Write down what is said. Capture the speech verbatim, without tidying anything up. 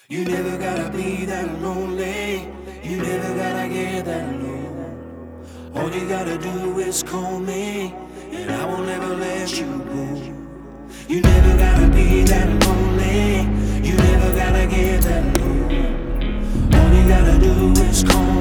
You never gotta be that lonely. You never gotta get that low. All you gotta do is call me, and I will never let you go. You never gotta be that lonely. You never gotta get that low. All you gotta do is call